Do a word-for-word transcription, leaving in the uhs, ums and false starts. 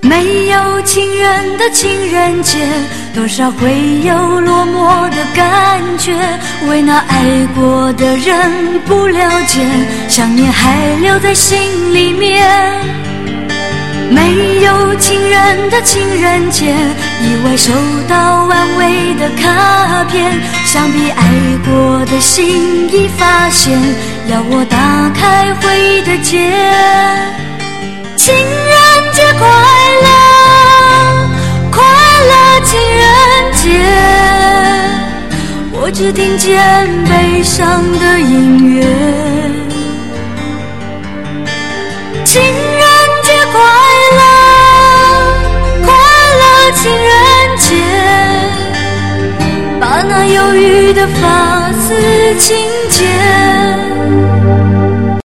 没有情人的情人节，多少会有落寞的感觉，为那爱过的人不了解，想念还留在心里面。没有情人的情人节，意外收到安慰的卡片，想必爱过的心已发现，要我打开回忆的结。情人节快乐，快乐情人节，我只听见悲伤的音乐。情人节快乐，快乐情人节，把那忧郁的发丝轻剪。